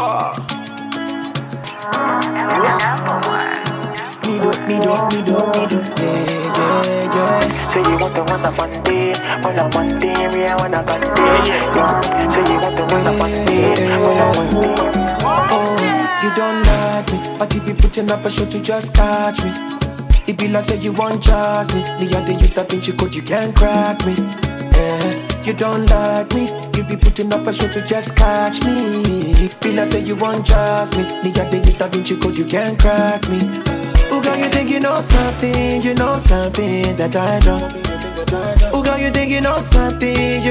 Me do, yeah. Say you want the one that Monday, when I'm Monday, me I wanna Monday. Say you want the one that Monday, when I'm Monday. Oh, you don't like me, but you be putting up a show to just catch me. It be like say you want trust me. Me and the use Da Vinci Code, you can't crack me. You don't like me, you be putting up a show to just catch me. Be like say you want trust me. Me and the use Da Vinci Code, you can't crack me. Oh girl, you think you know something that I don't. Oh girl, you think you know something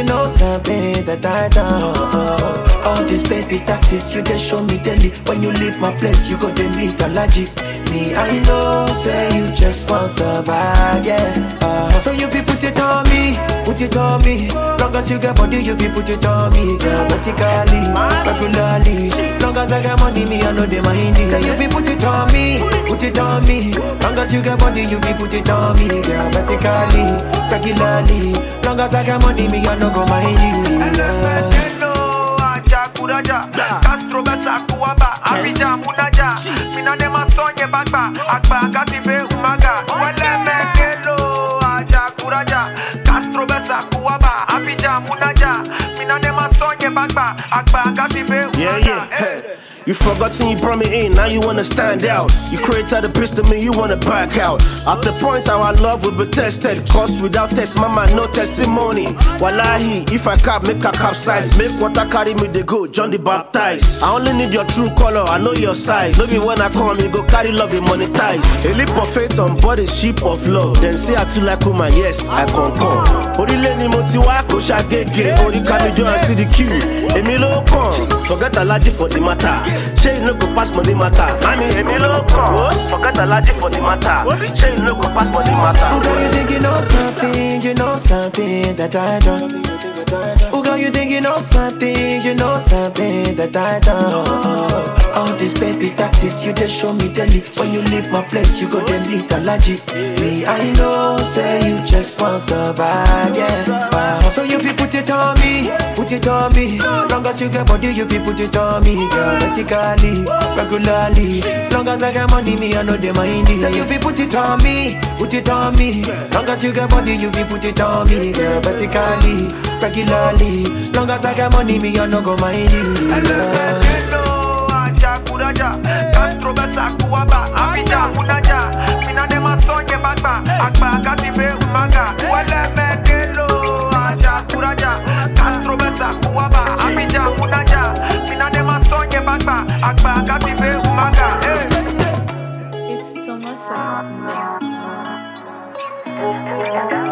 that I don't. All this baby tactics, you just show me daily. When you leave my place, you go to meet allergic. Me, I know, say you just want survive, yeah. So you feel put it on me. Long as you get body, you feel put it on me, girl. Vertically, regularly. Long as I get money, me I know they mind it. Say you feel put it on me. Long as you get body, you feel put it on me, girl. Vertically, regularly. Long as I get money, me I know go mind it. Kuraja, Castro Besa Kuaba, Abidjan Munaja, Mina de Masonye Bagba, Akba Katibe Umaga, Wale Mekelo, Aja Kuraja, Castro Besa Kuaba, Abidjan Munaja, Mina de Masonye Bagba, Akba Katibe Umaga. Hey. You forgotten you brought me in, now you wanna stand out. You created a piece to me, you wanna back out. At the point our love will be tested, cause without test, mama, no testimony. Wallahi, if I cap, make a capsize. Make water carry me, they go, John the Baptist. I only need your true color, I know your size. Maybe when I come, you go carry love, be monetize. A leap of faith on body, sheep of love. Them say I too like woman, yes, I concur. Orile ni motiwa, ko shagege. Ori kamijo and see the queue. Emilo come, forget allergy for the matter. Say you no go pass money matter. Mami, Emilo come, forget allergy for the matter. Say you no go pass money matter. Oh girl, you think you know something that I don't. Oh girl, you think you know something that I don't. All this baby tactics, you just show me daily. When you leave my place, you go then meet allergic. Me, I know, say you just want survive, yeah. So you feel put it on me. Long as you get body, you feel put it on me, girl. Vertically, regularly. Long as I get money, me I know they mind it. Say you feel put it on me. Long as you get body, you feel put it on me, girl. Vertically, regularly. Long as I get money, me I know go mind it. Kuraja, Castro Besa Kuaba, Abidjan Munaja, Mina de Masonye Bagba, Akba Katibe Umaga, Wale Mekelo, Aja Kuraja, Castro Besa Kuaba, Abidjan Munaja, Mina de Masonye Bagba, Akba Katibe Umaga. It's Thomas Mix.